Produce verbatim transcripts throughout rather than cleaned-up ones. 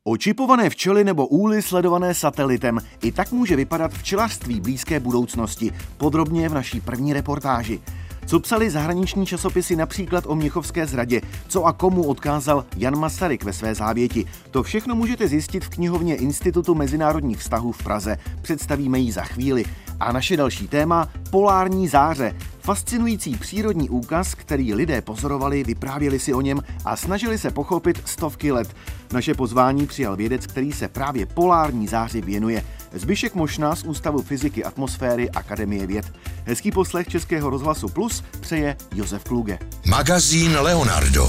Očipované včely nebo úly sledované satelitem. I tak může vypadat včelařství blízké budoucnosti. Podrobně v naší první reportáži. Co psali zahraniční časopisy například o Mnichovské zradě, co a komu odkázal Jan Masaryk ve své závěti. To všechno můžete zjistit v knihovně Institutu mezinárodních vztahů v Praze. Představíme ji za chvíli. A naše další téma – polární záře. Fascinující přírodní úkaz, který lidé pozorovali, vyprávěli si o něm a snažili se pochopit stovky let. Naše pozvání přijal vědec, který se právě polární záři věnuje. Zbyšek Mošna z Ústavu fyziky atmosféry Akademie věd. Hezký poslech Českého rozhlasu Plus přeje Josef Kluge. Magazín Leonardo.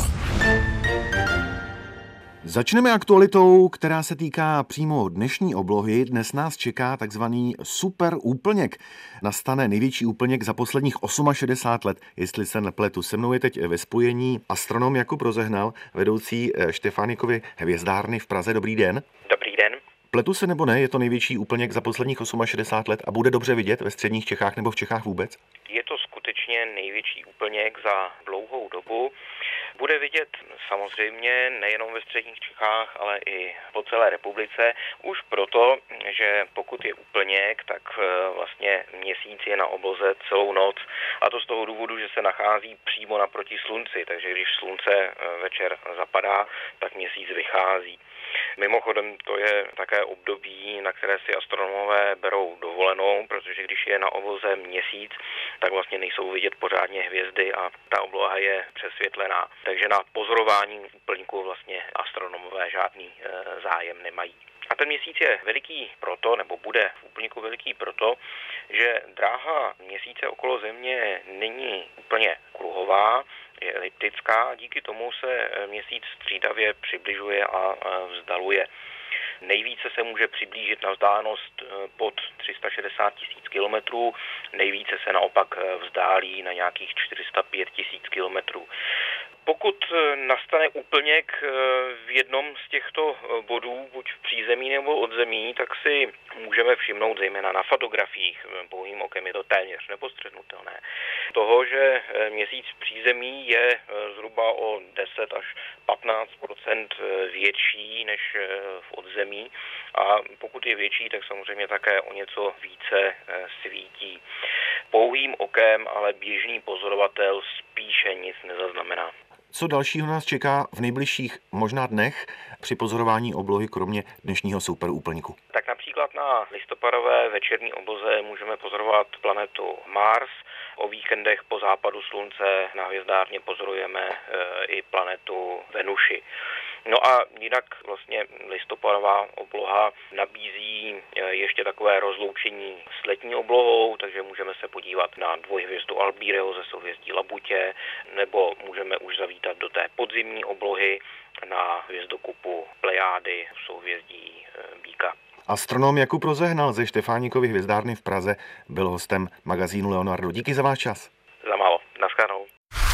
Začneme aktualitou, která se týká přímo dnešní oblohy. Dnes nás čeká takzvaný super úplněk. Nastane největší úplněk za posledních šedesát osm let, jestli se nepletu. Se mnou je teď ve spojení astronom Jakub Rozehnal, vedoucí Štefánikovy hvězdárny v Praze. Dobrý den. Dobrý den. Pletu se nebo ne, je to největší úplněk za posledních šedesát osm let a bude dobře vidět ve středních Čechách nebo v Čechách vůbec? Je to skutečně největší úplněk za dlouhou dobu. Bude vidět samozřejmě nejenom ve středních Čechách, ale i po celé republice. Už proto, že pokud je úplněk, tak vlastně měsíc je na obloze celou noc. A to z toho důvodu, že se nachází přímo naproti slunci. Takže když slunce večer zapadá, tak měsíc vychází. Mimochodem to je také období, na které si astronomové berou dovolenou, protože když je na obloze měsíc, tak vlastně nejsou vidět pořádně hvězdy a ta obloha je přesvětlená. Takže na pozorování úplňku vlastně astronomové žádný e, zájem nemají. A ten měsíc je veliký proto, nebo bude v úplňku veliký proto, že dráha měsíce okolo Země není úplně kruhová, je eliptická, díky tomu se měsíc střídavě přibližuje a vzdaluje. Nejvíce se může přiblížit na vzdálenost pod tři sta šedesát tisíc kilometrů, nejvíce se naopak vzdálí na nějakých čtyři sta pět tisíc kilometrů. Pokud nastane úplněk v jednom z těchto bodů, buď v přízemí nebo odzemí, tak si můžeme všimnout zejména na fotografiích, pouhým okem je to téměř nepostřehnutelné, toho, že měsíc v přízemí je zhruba o deset až patnáct procent větší než v odzemí a pokud je větší, tak samozřejmě také o něco více svítí. Pouhým okem ale běžný pozorovatel spíše nic nezaznamená. Co dalšího nás čeká v nejbližších možná dnech při pozorování oblohy, kromě dnešního superúplňku? Tak například na listopadové večerní obloze můžeme pozorovat planetu Mars. O víkendech po západu slunce na hvězdárně pozorujeme e, i planetu Venuši. No a jinak vlastně listopadová obloha nabízí ještě takové rozloučení s letní oblohou, takže můžeme se podívat na dvojhvězdu Albireo ze souhvězdí Labutě, nebo můžeme už zavítat do té podzimní oblohy na hvězdokupu Plejády v souhvězdí Býka. Astronom Jakub Rozehnal ze Štefánikovy hvězdárny v Praze byl hostem magazínu Leonardo. Díky za váš čas. Za málo. Naschledanou.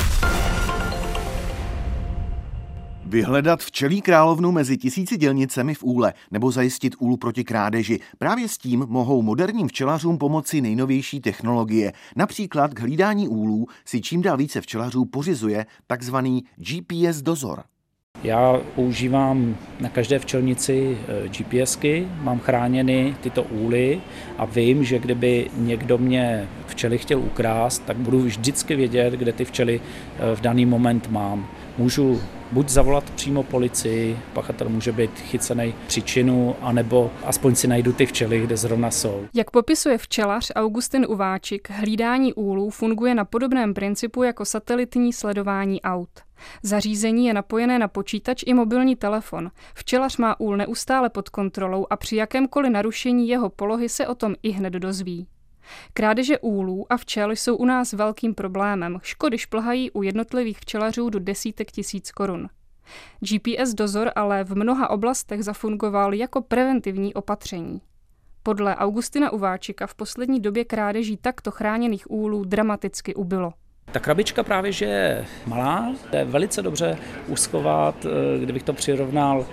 Vyhledat včelí královnu mezi tisíci dělnicemi v úle nebo zajistit úlu proti krádeži. Právě s tím mohou moderním včelařům pomoci nejnovější technologie. Například k hlídání úlů si čím dál více včelařů pořizuje takzvaný G P S dozor. Já používám na každé včelnici GPSky, mám chráněny tyto úly a vím, že kdyby někdo mě včely chtěl ukrást, tak budu vždycky vědět, kde ty včely v daný moment mám. Můžu buď zavolat přímo policii, pachatel může být chycený při činu, anebo aspoň si najdu ty včely, kde zrovna jsou. Jak popisuje včelař Augustin Uváčik, hlídání úlů funguje na podobném principu jako satelitní sledování aut. Zařízení je napojené na počítač i mobilní telefon. Včelař má úl neustále pod kontrolou a při jakémkoliv narušení jeho polohy se o tom ihned dozví. Krádeže úlů a včel jsou u nás velkým problémem. Škody šplhají u jednotlivých včelařů do desítek tisíc korun. G P S dozor ale v mnoha oblastech zafungoval jako preventivní opatření. Podle Augustina Uváčika v poslední době krádeží takto chráněných úlů dramaticky ubylo. Ta krabička právě, že je malá, je velice dobře uschovat, kdybych to přirovnal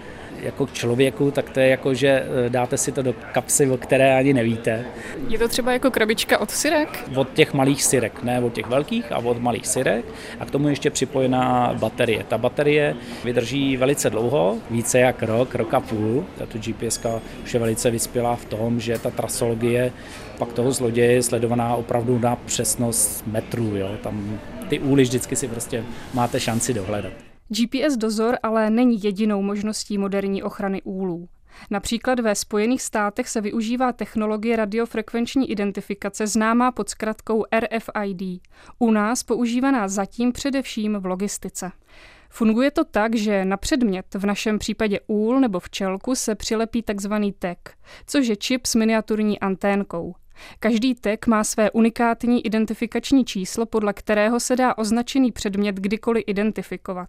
jako k člověku, tak to je jako, že dáte si to do kapsy, o které ani nevíte. Je to třeba jako krabička od syrek? Od těch malých syrek, ne od těch velkých, a od malých syrek. A k tomu ještě připojená baterie. Ta baterie vydrží velice dlouho, více jak rok, rok a půl. Tato GPSka už je velice vyspělá v tom, že ta trasologie pak toho zloděje je sledovaná opravdu na přesnost metrů. Jo? Tam ty úly vždycky si prostě máte šanci dohledat. G P S dozor ale není jedinou možností moderní ochrany úlů. Například ve Spojených státech se využívá technologie radiofrekvenční identifikace známá pod zkratkou R F I D. U nás používaná zatím především v logistice. Funguje to tak, že na předmět, v našem případě úl nebo včelku, se přilepí takzvaný tag, což je čip s miniaturní anténkou. Každý tag má své unikátní identifikační číslo, podle kterého se dá označený předmět kdykoliv identifikovat.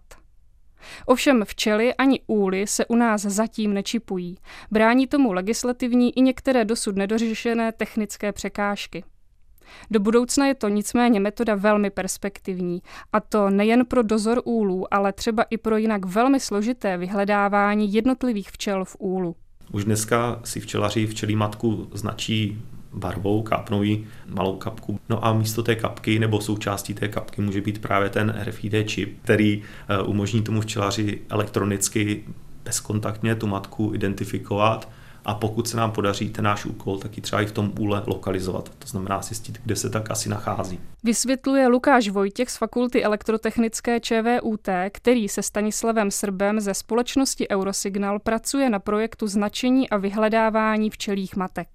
Ovšem včely ani úly se u nás zatím nečipují. Brání tomu legislativní i některé dosud nedořešené technické překážky. Do budoucna je to nicméně metoda velmi perspektivní, a to nejen pro dozor úlů, ale třeba i pro jinak velmi složité vyhledávání jednotlivých včel v úlu. Už dneska si včelaři včelí matku značí barvou, kápnou jí malou kapku. No a místo té kapky nebo součástí té kapky může být právě ten R F I D čip, který umožní tomu včelaři elektronicky bezkontaktně tu matku identifikovat, a pokud se nám podaří ten náš úkol, tak ji třeba i v tom úle lokalizovat. To znamená zjistit, kde se tak asi nachází. Vysvětluje Lukáš Vojtěch z Fakulty elektrotechnické Č V U T, který se Stanislavem Srbem ze společnosti Eurosignal pracuje na projektu značení a vyhledávání včelích matek.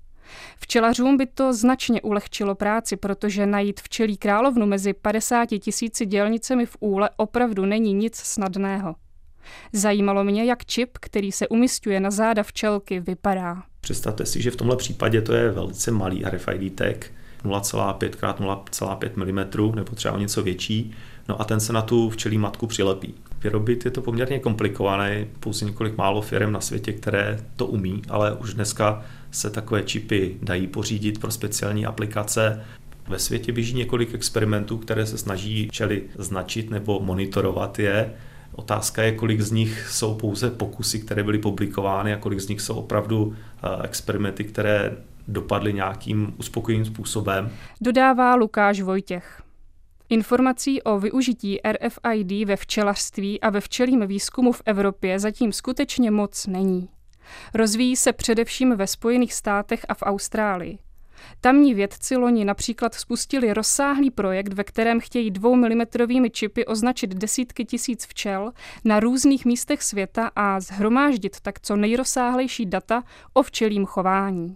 Včelařům by to značně ulehčilo práci, protože najít včelí královnu mezi padesáti tisíci dělnicemi v úle opravdu není nic snadného. Zajímalo mě, jak čip, který se umísťuje na záda včelky, vypadá. Představte si, že v tomhle případě to je velice malý R F I D tag, nula celá pět krát nula celá pět milimetru nebo třeba o něco větší, no a ten se na tu včelí matku přilepí. Vyrobit je to poměrně komplikované, pouze několik málo firem na světě, které to umí, ale už dneska se takové čipy dají pořídit pro speciální aplikace. Ve světě běží několik experimentů, které se snaží včely značit nebo monitorovat je. Otázka je, kolik z nich jsou pouze pokusy, které byly publikovány, a kolik z nich jsou opravdu experimenty, které dopadly nějakým uspokojivým způsobem. Dodává Lukáš Vojtěch. Informací o využití R F I D ve včelařství a ve včelím výzkumu v Evropě zatím skutečně moc není. Rozvíjí se především ve Spojených státech a v Austrálii. Tamní vědci loni například spustili rozsáhlý projekt, ve kterém chtějí dvoumilimetrovými čipy označit desítky tisíc včel na různých místech světa a shromáždit tak co nejrozsáhlejší data o včelím chování.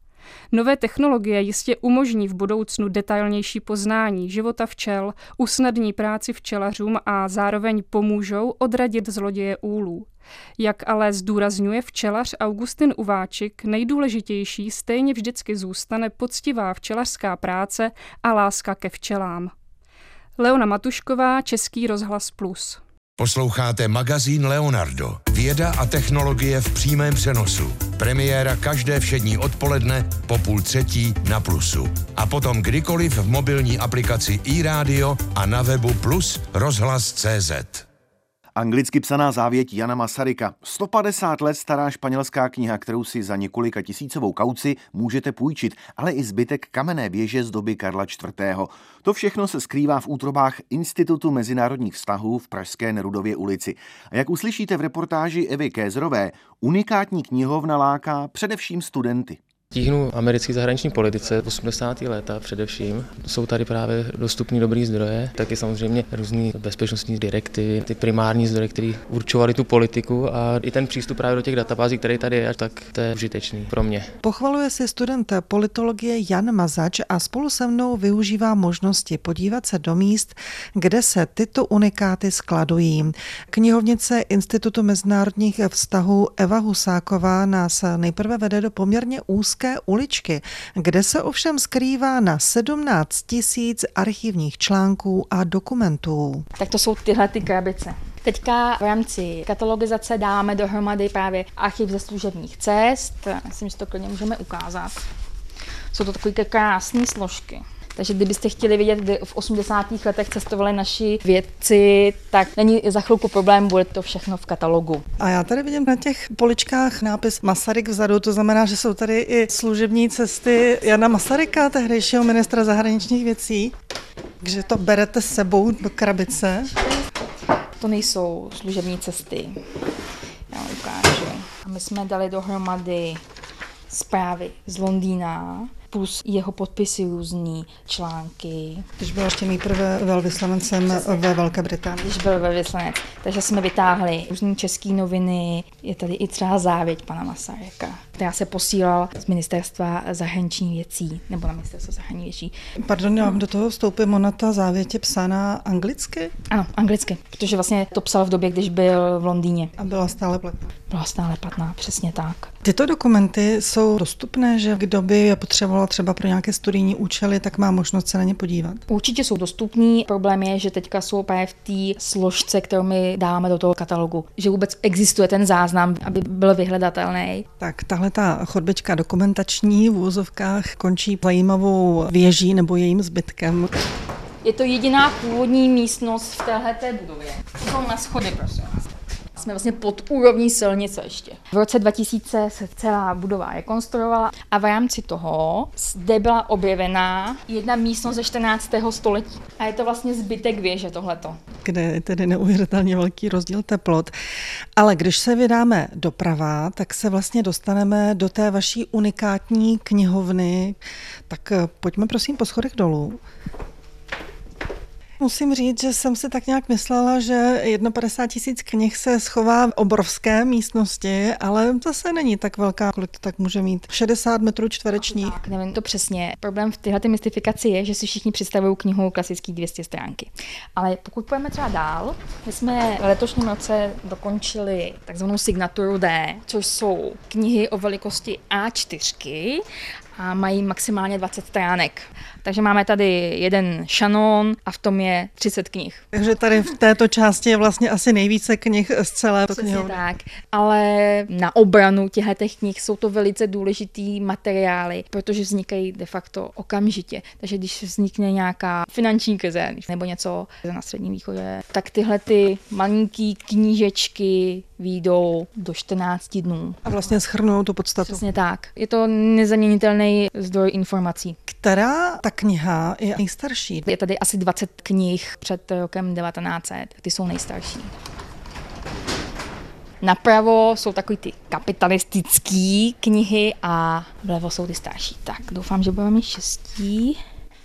Nové technologie jistě umožní v budoucnu detailnější poznání života včel, usnadní práci včelařům a zároveň pomůžou odradit zloděje úlů. Jak ale zdůrazňuje včelař Augustin Uváčik, nejdůležitější stejně vždycky zůstane poctivá včelařská práce a láska ke včelám. Leona Matušková, Český rozhlas Plus. Posloucháte magazín Leonardo. Věda a technologie v přímém přenosu. Premiéra každé všední odpoledne po půl třetí na Plusu. A potom kdykoliv v mobilní aplikaci iRádio a na webu plus rozhlas tečka cé zet. Anglicky psaná závěť Jana Masaryka. sto padesát let stará španělská kniha, kterou si za několika tisícovou kauci můžete půjčit, ale i zbytek kamenné věže z doby Karla čtvrtého. To všechno se skrývá v útrobách Institutu mezinárodních vztahů v pražské Nerudově ulici. A jak uslyšíte v reportáži Evy Kézerové, unikátní knihovna láká především studenty. Tíhnu americké zahraniční politice, osmdesátá léta především. Jsou tady právě dostupné dobrý zdroje, taky samozřejmě různý bezpečnostní direktivy, ty primární zdroje, které určovaly tu politiku, a i ten přístup právě do těch databází, který tady je, tak to je užitečný pro mě. Pochvaluje si student politologie Jan Mazač a spolu se mnou využívá možnosti podívat se do míst, kde se tyto unikáty skladují. Knihovnice Institutu mezinárodních vztahů Eva Husáková nás nejprve vede do poměrně úzké uličky, kde se ovšem skrývá na sedmnáct tisíc archivních článků a dokumentů. Tak to jsou tyhle ty krabice. Teďka v rámci katalogizace dáme dohromady právě archiv ze služebních cest. Myslím, že to klidně můžeme ukázat. Jsou to takové krásné složky. Takže kdybyste chtěli vidět, kdy v osmdesátých letech cestovali naši vědci, tak není za chvilku problém, bude to všechno v katalogu. A já tady vidím na těch poličkách nápis Masaryk vzadu, to znamená, že jsou tady i služební cesty Jana Masaryka, tehdejšího ministra zahraničních věcí. Takže to berete s sebou do krabice. To nejsou služební cesty. Já vám ukážu. A my jsme dali dohromady zprávy z Londýna, plus jeho podpisy různý články. Když byl ještě nejprve velvyslancem ve Velké Británii. Když byl velvyslanec. Takže jsme vytáhli různý české noviny. Je tady i třeba závěť pana Masaryka, která se posílala z ministerstva zahraničních věcí, nebo na ministerstvo zahraničních věcí. Pardon, já vám do toho vstoupím, ona ta závěť je psána anglicky? Ano, anglicky, protože vlastně to psal v době, když byl v Londýně. A byla stále platná. Byla stále platná, přesně tak. Tyto dokumenty jsou dostupné, že kdo by je potřeboval třeba pro nějaké studijní účely, tak má možnost se na ně podívat? Určitě jsou dostupní. Problém je, že teďka jsou právě v té složce, kterou my dáme do toho katalogu. Že vůbec existuje ten záznam, aby byl vyhledatelný. Tak tahle ta chodbička dokumentační v úvozovkách končí zajímavou věží nebo jejím zbytkem. Je to jediná původní místnost v téhleté budově. Jsou na schody, prosím vás. Jsme vlastně pod úrovní silnice ještě. V roce dva tisíce se celá budova rekonstruovala a v rámci toho zde byla objevená jedna místnost ze čtrnáctého století. A je to vlastně zbytek věže tohleto. Kde je tedy neuvěřitelně velký rozdíl teplot. Ale když se vydáme doprava, tak se vlastně dostaneme do té vaší unikátní knihovny. Tak pojďme prosím po schodech dolů. Musím říct, že jsem si tak nějak myslela, že padesát tisíc knih se schová v obrovské místnosti, ale zase není tak velká, kolik to tak může mít. šedesát metrů čtverečních. Tak, nevím to přesně. Problém v téhleté mystifikaci je, že si všichni představují knihu klasický dvě stě stránky. Ale pokud půjdeme třeba dál, my jsme v letošním roce dokončili takzvanou signaturu D, což jsou knihy o velikosti A čtyři a mají maximálně dvacet stránek. Takže máme tady jeden šanon a v tom je třicet knih. Takže tady v této části je vlastně asi nejvíce knih z celé knihovny. Tak, ale na obranu těchto knih jsou to velice důležitý materiály, protože vznikají de facto okamžitě. Takže když vznikne nějaká finanční krize nebo něco na Středním východě, tak tyhle ty malinký knížečky výjdou do čtrnácti dnů. A vlastně shrnou tu podstatu. Přesně tak. Je to nezaměnitelný zdroj informací. Která ta kniha je nejstarší? Je tady asi dvacet knih před rokem devatenáct set. Ty jsou nejstarší. Napravo jsou takový ty kapitalistické knihy a vlevo jsou ty starší. Tak, doufám, že budeme mít štěstí.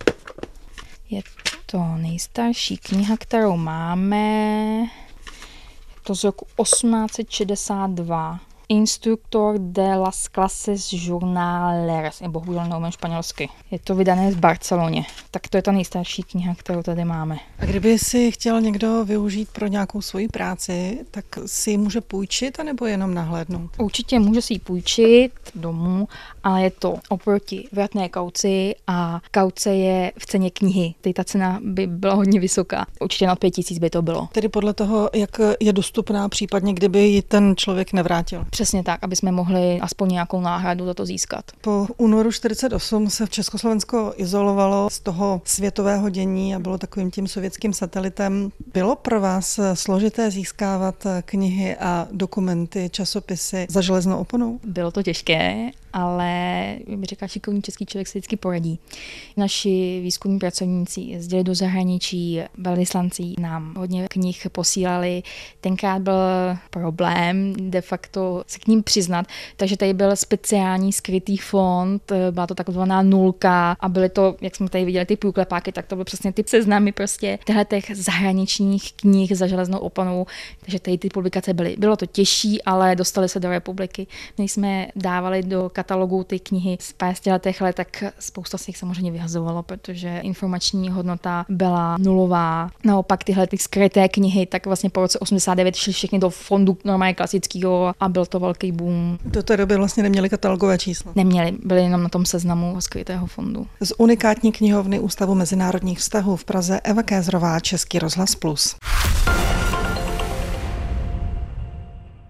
Je to nejstarší kniha, kterou máme. Je to z roku osmnáct set šedesát dva. Instruktor de las clases journaleras, bohužel neumím španělsky. Je to vydané v Barceloně. Tak to je ta nejstarší kniha, kterou tady máme. A kdyby si chtěl někdo využít pro nějakou svoji práci, tak si ji může půjčit, anebo jenom nahlédnout? Určitě může si ji půjčit domů, ale je to oproti vratné kauci a kauce je v ceně knihy. Teď ta cena by byla hodně vysoká. Určitě nad pět tisíc by to bylo. Tedy podle toho, jak je dostupná, případně kdyby ji ten člověk nevrátil. Přesně tak, aby jsme mohli aspoň nějakou náhradu za to získat. Po únoru čtyřicet osm se Československo izolovalo z toho světového dění a bylo takovým tím sovětským satelitem. Bylo pro vás složité získávat knihy a dokumenty, časopisy za železnou oponou? Bylo to těžké, ale jak by říká šikovný český člověk se vždycky poradí. Naši výzkumní pracovníci jezdili do zahraničí, velvyslanci nám hodně knih posílali. Tenkrát byl problém de facto se k ním přiznat, takže tady byl speciální skrytý fond, byla to takzvaná nulka a byly to, jak jsme tady viděli, ty průklepáky, tak to byly přesně ty seznamy prostě těch zahraničních knih za železnou oponou, takže tady ty publikace byly. Bylo to těžší, ale dostali se do republiky. My jsme dávali do katalogu ty knihy z padesátých let, tak spousta z nich samozřejmě vyhazovalo, protože informační hodnota byla nulová. Naopak tyhle ty skryté knihy, tak vlastně po roce osmdesát devět šly všechny do fondu normálně klasického a byl to velký boom. Do té doby vlastně neměli katalogové číslo. Neměli, byli jenom na tom seznamu skrytého fondu. Z unikátní knihovny Ústavu mezinárodních vztahů v Praze Eva Kézrová, Český rozhlas Plus.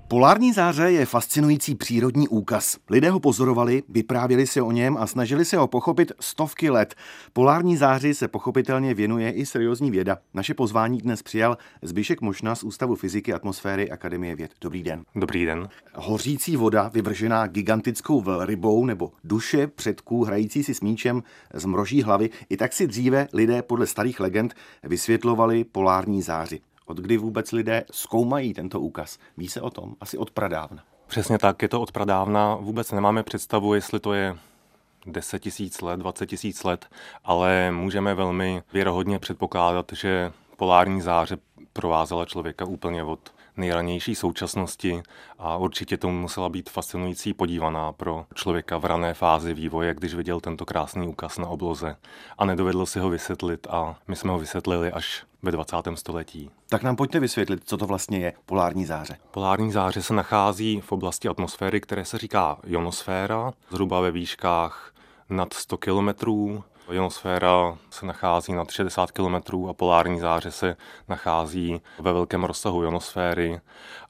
Polární záře je fascinující přírodní úkaz. Lidé ho pozorovali, vyprávěli si o něm a snažili se ho pochopit stovky let. Polární záři se pochopitelně věnuje i seriózní věda. Naše pozvání dnes přijal Zbyšek Mošna z Ústavu fyziky atmosféry Akademie věd. Dobrý den. Dobrý den. Hořící voda, vyvržená gigantickou velrybou nebo duše předků hrající si s míčem z mroží hlavy, i tak si dříve lidé podle starých legend vysvětlovali polární záři. Od kdy vůbec lidé zkoumají tento úkaz? Ví se o tom? Asi od pradávna. Přesně tak, je to od pradávna. Vůbec nemáme představu, jestli to je deset tisíc let, dvacet tisíc let, ale můžeme velmi věrohodně předpokládat, že polární záře provázela člověka úplně od nejranější současnosti a určitě to musela být fascinující podívaná pro člověka v rané fázi vývoje, když viděl tento krásný úkaz na obloze a nedovedl si ho vysvětlit a my jsme ho vysvětlili až ve dvacátém století. Tak nám pojďte vysvětlit, co to vlastně je polární záře. Polární záře se nachází v oblasti atmosféry, které se říká ionosféra, zhruba ve výškách nad sto kilometrů. Ionosféra se nachází nad šedesát kilometrů a polární záře se nachází ve velkém rozsahu ionosféry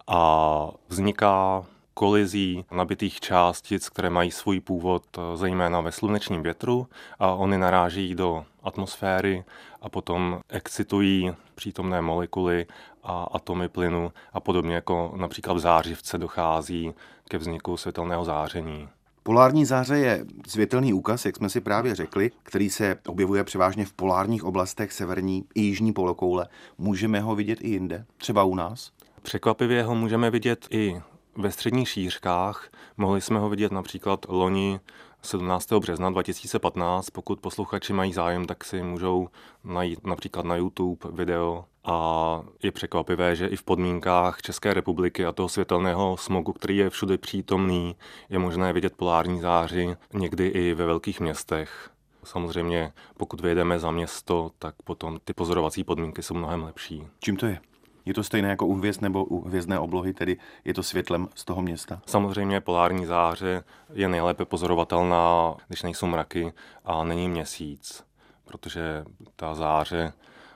a vzniká kolizí nabitých částic, které mají svůj původ zejména ve slunečním větru a oni narážejí do atmosféry a potom excitují přítomné molekuly a atomy plynu a podobně jako například v zářivce dochází ke vzniku světelného záření. Polární záře je světelný úkaz, jak jsme si právě řekli, který se objevuje převážně v polárních oblastech severní i jižní polokoule. Můžeme ho vidět i jinde, třeba u nás? Překvapivě ho můžeme vidět i ve středních šířkách. Mohli jsme ho vidět například loni sedmnáctého března dva tisíce patnáct. Pokud posluchači mají zájem, tak si můžou najít například na YouTube video. A je překvapivé, že i v podmínkách České republiky a toho světelného smogu, který je všude přítomný, je možné vidět polární záři někdy i ve velkých městech. Samozřejmě, pokud vyjedeme za město, tak potom ty pozorovací podmínky jsou mnohem lepší. Čím to je? Je to stejné jako u hvězd nebo u hvězdné oblohy, tedy je to světlem z toho města? Samozřejmě polární záře je nejlépe pozorovatelná, když nejsou mraky a není měsíc, protože ta záře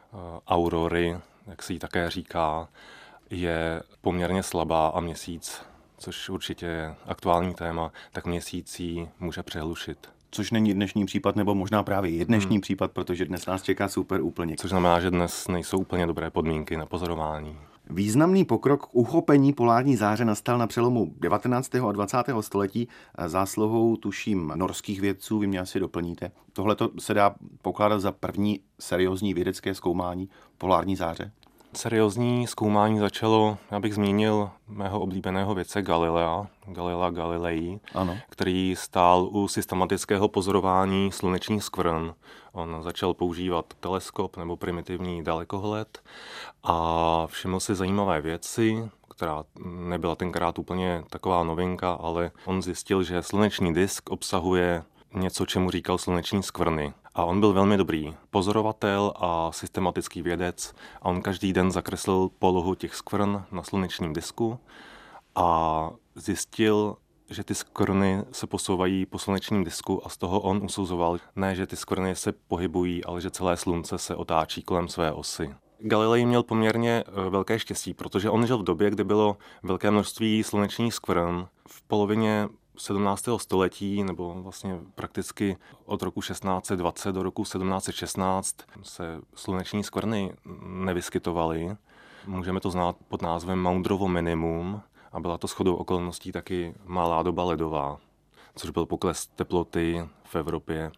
aurory, jak se jí také říká, je poměrně slabá a měsíc, což určitě je aktuální téma, tak měsíc ji může přehlušit. Což není dnešní případ, nebo možná právě je dnešní hmm. případ, protože dnes nás čeká super úplněk. Což znamená, že dnes nejsou úplně dobré podmínky na pozorování. Významný pokrok k uchopení polární záře nastal na přelomu devatenáctého a dvacátého století zásluhou, tuším, norských vědců, vy mě asi doplníte. Tohle se dá pokládat za první seriózní vědecké zkoumání polární záře? Seriózní zkoumání začalo, já bych zmínil mého oblíbeného vědce Galilea, Galilea Galilei, ano. který stál u systematického pozorování slunečních skvrn. On začal používat teleskop nebo primitivní dalekohled a všiml si zajímavé věci, která nebyla tenkrát úplně taková novinka, ale on zjistil, že sluneční disk obsahuje něco, čemu říkal sluneční skvrny. A on byl velmi dobrý pozorovatel a systematický vědec a on každý den zakreslil polohu těch skvrn na slunečním disku a zjistil, že ty skvrny se posouvají po slunečním disku a z toho on usuzoval, ne, že ty skvrny se pohybují, ale že celé slunce se otáčí kolem své osy. Galilei měl poměrně velké štěstí, protože on žil v době, kdy bylo velké množství slunečních skvrn. V polovině sedmnáctého století, nebo vlastně prakticky od roku šestnáct set dvacet do roku sedmnáct set šestnáct se sluneční skvrny nevyskytovaly. Můžeme to znát pod názvem Maundrovo minimum a byla to shodou okolností taky malá doba ledová, což byl pokles teploty v Evropě.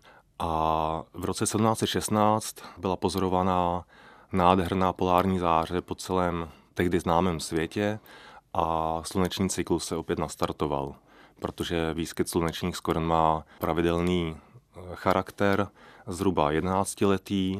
A v roce sedmnáct set šestnáct byla pozorovaná nádherná polární záře po celém tehdy známém světě a sluneční cyklus se opět nastartoval, protože výskyt slunečních skvrn má pravidelný charakter, zhruba jedenáctiletý,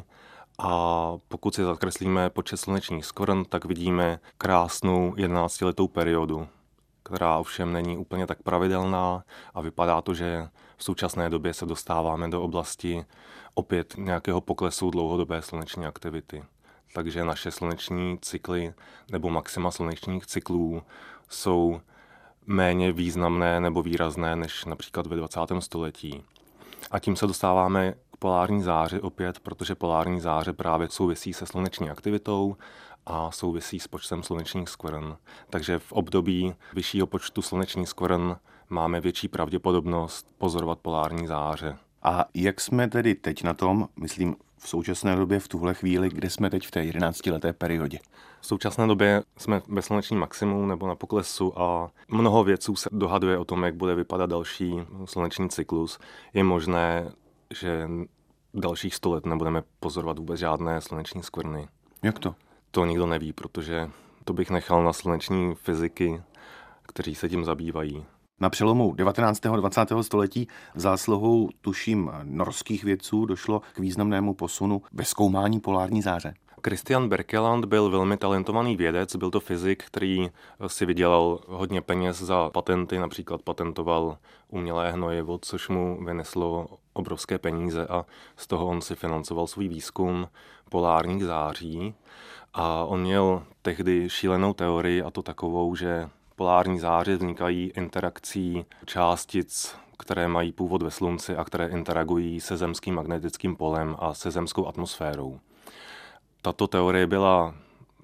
a pokud si zakreslíme počet slunečních skvrn, tak vidíme krásnou jedenáctiletou periodu, která ovšem není úplně tak pravidelná a vypadá to, že v současné době se dostáváme do oblasti opět nějakého poklesu dlouhodobé sluneční aktivity. Takže naše sluneční cykly nebo maxima slunečních cyklů jsou méně významné nebo výrazné než například ve dvacátém století. A tím se dostáváme k polární záři opět, protože polární záře právě souvisí se sluneční aktivitou a souvisí s počtem slunečních skvrn. Takže v období vyššího počtu slunečních skvrn máme větší pravděpodobnost pozorovat polární záře. A jak jsme tedy teď na tom, myslím v současné době v tuhle chvíli, kde jsme teď v té jedenáctileté periodě? V současné době jsme ve slunečním maximu nebo na poklesu a mnoho vědců se dohaduje o tom, jak bude vypadat další sluneční cyklus. Je možné, že dalších sto let nebudeme pozorovat vůbec žádné sluneční skvrny. Jak to? To nikdo neví, protože to bych nechal na sluneční fyziky, kteří se tím zabývají. Na přelomu devatenáctého a dvacátého století zásluhou, tuším, norských vědců došlo k významnému posunu ve zkoumání polární záře. Christian Birkeland byl velmi talentovaný vědec, byl to fyzik, který si vydělal hodně peněz za patenty, například patentoval umělé hnojivo, což mu vyneslo obrovské peníze a z toho on si financoval svůj výzkum polárních září. A on měl tehdy šílenou teorii, a to takovou, že polární záře vznikají interakcí částic, které mají původ ve Slunci a které interagují se zemským magnetickým polem a se zemskou atmosférou. Tato teorie byla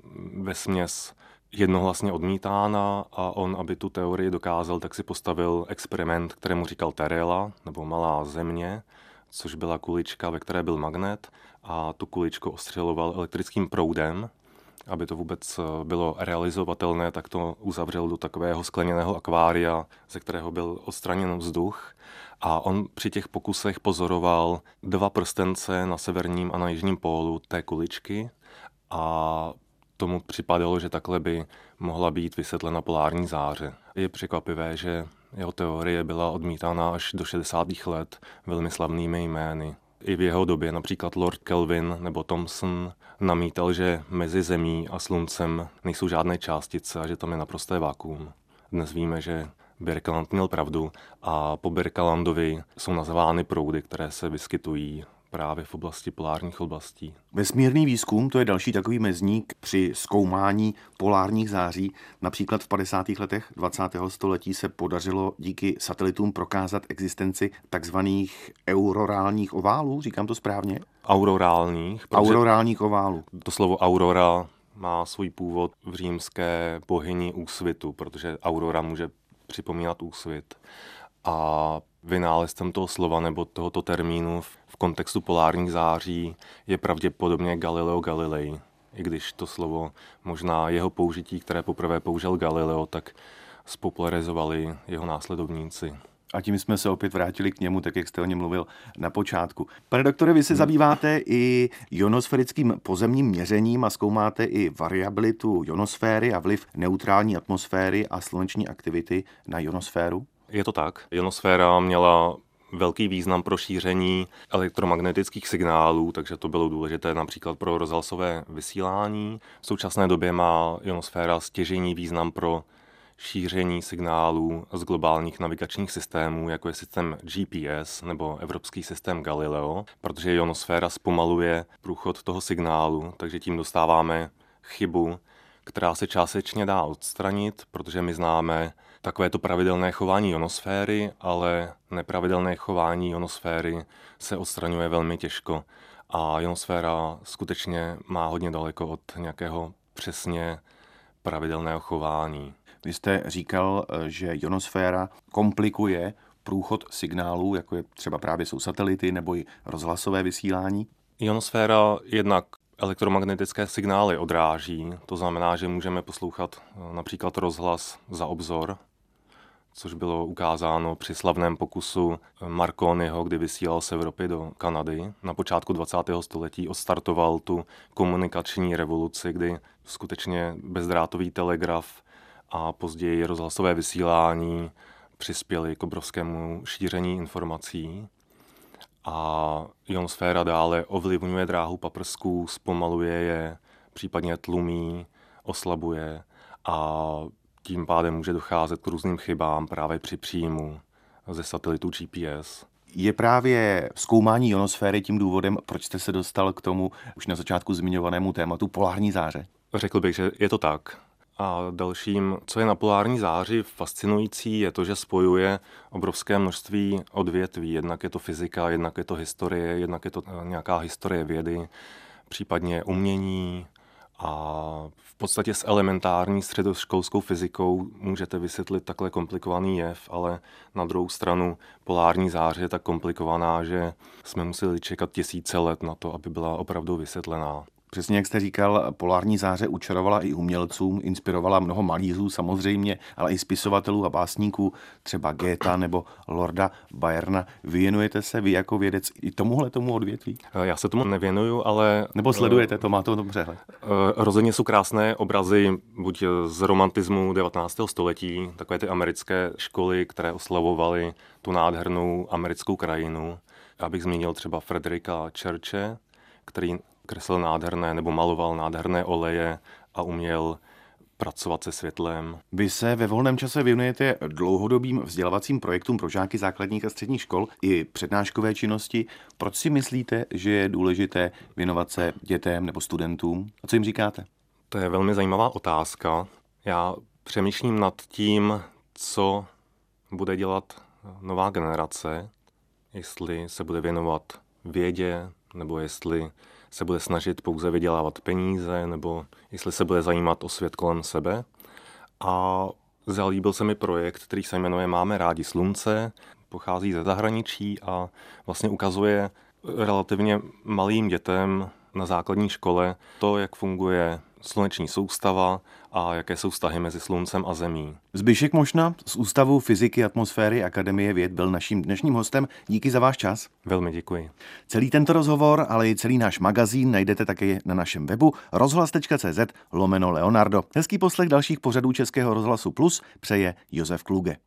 vesměs jednohlasně odmítána a on, aby tu teorii dokázal, tak si postavil experiment, kterému říkal Terela, nebo malá země, což byla kulička, ve které byl magnet a tu kuličku ostřeloval elektrickým proudem. Aby to vůbec bylo realizovatelné, tak to uzavřel do takového skleněného akvária, ze kterého byl odstraněn vzduch. A on při těch pokusech pozoroval dva prstence na severním a na jižním pólu té kuličky a tomu připadalo, že takhle by mohla být vysvětlena polární záře. Je překvapivé, že jeho teorie byla odmítána až do šedesátých let velmi slavnými jmény. I v jeho době například Lord Kelvin nebo Thomson namítal, že mezi Zemí a Sluncem nejsou žádné částice a že tam je naprosté vakuum. Dnes víme, že Birkeland měl pravdu a po Birkelandovi jsou nazvány proudy, které se vyskytují právě v oblasti polárních oblastí. Vesmírný výzkum, to je další takový mezník při zkoumání polárních září. Například v padesátých letech dvacátého století se podařilo díky satelitům prokázat existenci takzvaných aurorálních oválů, říkám to správně? Aurorálních. Aurorálních oválů. To slovo aurora má svůj původ v římské bohyni úsvitu, protože aurora může připomínat úsvit. A vynálezcem toho slova nebo tohoto termínu v kontextu polárních září je pravděpodobně Galileo Galilei. I když to slovo, možná jeho použití, které poprvé použil Galileo, tak spopularizovali jeho následovníci. A tím jsme se opět vrátili k němu, tak jak jste o něm mluvil na počátku. Pane doktore, vy se zabýváte i ionosférickým pozemním měřením a zkoumáte i variabilitu ionosféry a vliv neutrální atmosféry a sluneční aktivity na ionosféru? Je to tak. Ionosféra měla velký význam pro šíření elektromagnetických signálů, takže to bylo důležité například pro rozhlasové vysílání. V současné době má ionosféra stěžejní význam pro šíření signálů z globálních navigačních systémů, jako je systém G P S nebo evropský systém Galileo, protože ionosféra zpomaluje průchod toho signálu, takže tím dostáváme chybu, která se částečně dá odstranit, protože my známe takovéto pravidelné chování ionosféry, ale nepravidelné chování ionosféry se odstraňuje velmi těžko a ionosféra skutečně má hodně daleko od nějakého přesně pravidelného chování. Vy jste říkal, že ionosféra komplikuje průchod signálů, jako je třeba právě jsou satelity nebo i rozhlasové vysílání. Ionosféra jednak elektromagnetické signály odráží, to znamená, že můžeme poslouchat například rozhlas za obzor, což bylo ukázáno při slavném pokusu Marconiho, kdy vysílal z Evropy do Kanady. Na počátku dvacátého století odstartoval tu komunikační revoluci, kdy skutečně bezdrátový telegraf a později rozhlasové vysílání přispěly k obrovskému šíření informací. A ionosféra dále ovlivňuje dráhu paprsků, zpomaluje je, případně tlumí, oslabuje a tím pádem může docházet k různým chybám právě při příjmu ze satelitu G P S. Je právě zkoumání ionosféry tím důvodem, proč jste se dostal k tomu už na začátku zmiňovanému tématu polární záře? Řekl bych, že je to tak. A dalším, co je na polární záři fascinující, je to, že spojuje obrovské množství odvětví. Jednak je to fyzika, jednak je to historie, jednak je to nějaká historie vědy, případně umění A v podstatě s elementární středoškolskou fyzikou můžete vysvětlit takhle komplikovaný jev, ale na druhou stranu polární záře je tak komplikovaná, že jsme museli čekat tisíce let na to, aby byla opravdu vysvětlená. Přesně jak jste říkal, polární záře učarovala i umělcům, inspirovala mnoho malířů samozřejmě, ale i spisovatelů a básníků, třeba Goethe nebo Lorda Byerna. Věnujete se vy jako vědec i tomuhle tomu odvětví? Já se tomu nevěnuju, ale... Nebo sledujete to, máte o tom přehled? Rozhodně jsou krásné obrazy buď z romantismu devatenáctého století, takové ty americké školy, které oslavovaly tu nádhernou americkou krajinu. Já bych zmínil třeba Frederika Churche, který kreslil nádherné nebo maloval nádherné oleje a uměl pracovat se světlem. Vy se ve volném čase věnujete dlouhodobým vzdělávacím projektům pro žáky základních a středních škol i přednáškové činnosti. Proč si myslíte, že je důležité věnovat se dětem nebo studentům? A co jim říkáte? To je velmi zajímavá otázka. Já přemýšlím nad tím, co bude dělat nová generace, jestli se bude věnovat vědě, nebo jestli se bude snažit pouze vydělávat peníze, nebo jestli se bude zajímat o svět kolem sebe. A zalíbil se mi projekt, který se jmenuje Máme rádi slunce, pochází ze zahraničí a vlastně ukazuje relativně malým dětem na základní škole to, jak funguje sluneční soustava a jaké jsou vztahy mezi sluncem a zemí. Zbyšek Mošna z Ústavu fyziky atmosféry Akademie věd byl naším dnešním hostem. Díky za váš čas. Velmi děkuji. Celý tento rozhovor, ale i celý náš magazín najdete také na našem webu rozhlas tečka cé zet lomeno Leonardo. Hezký poslech dalších pořadů Českého rozhlasu Plus přeje Josef Kluge.